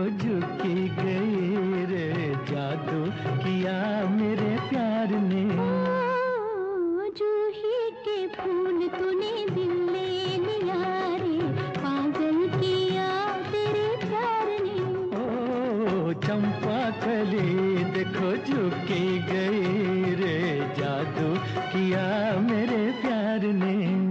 झुकी गई रे, जादू किया मेरे प्यार ने। ओ जूही के फूल तूने दिल ले लिया रे, पागल किया तेरे प्यार ने। ओ चंपा कली देखो झुकी गई रे, जादू किया मेरे प्यार ने।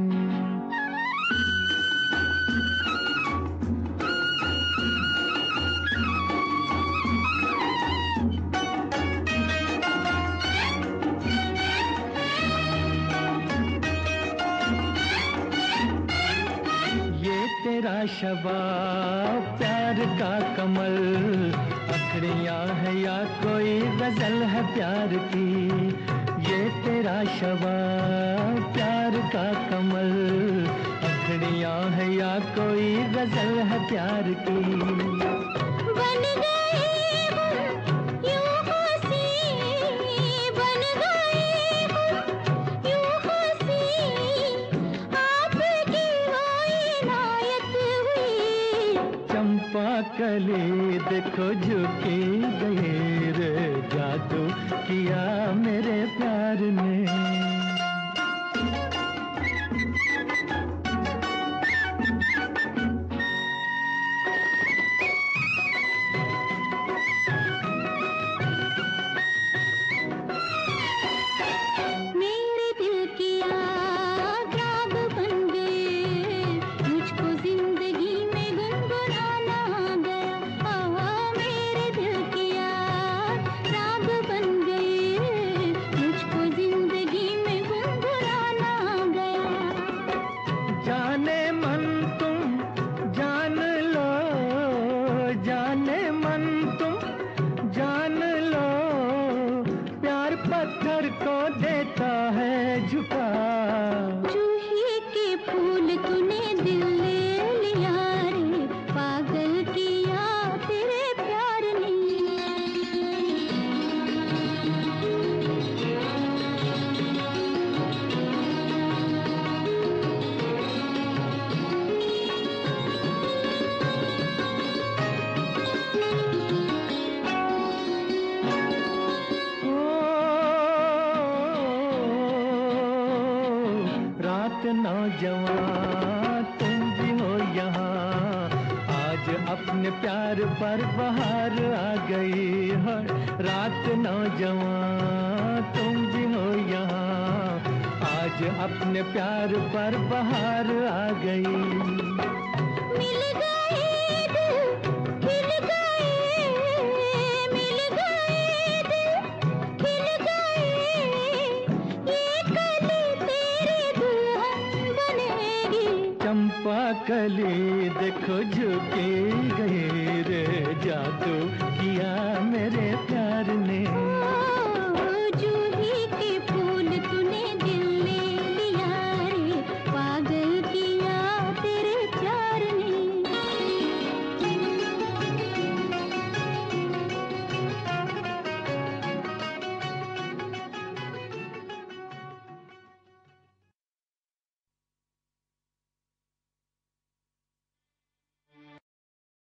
तेरा शबाब प्यार का कमल, अखड़ियाँ है या कोई गजल है प्यार की। ये तेरा शबाब प्यार का कमल, अखड़ियाँ है या कोई गजल है प्यार की। बन गए यूं हंसी, बन गए यूं हंसी, आपकी इनायत हुई। चंपा कली देखो झुकी गई रे, जादू किया मेरे प्यार ने। जाने मन तुम जान लो, जाने मन तुम जान लो, प्यार पत्थर को देता है झुका। जूही के फूल तूने दिल ले लिया रे, पागल किया तेरे प्यार ने। रात नौजवान तुम भी हो यहाँ, आज अपने प्यार पर बहार आ गई है। रात नौजवान तुम भी हो यहाँ, आज अपने प्यार पर बहार आ गई। मिल गए दिल खिल गए, मिल गए दिल खिल गए, ये कली तेरी दुल्हन बनेगी। चंपा कली देखो झुकी गई रे, जादू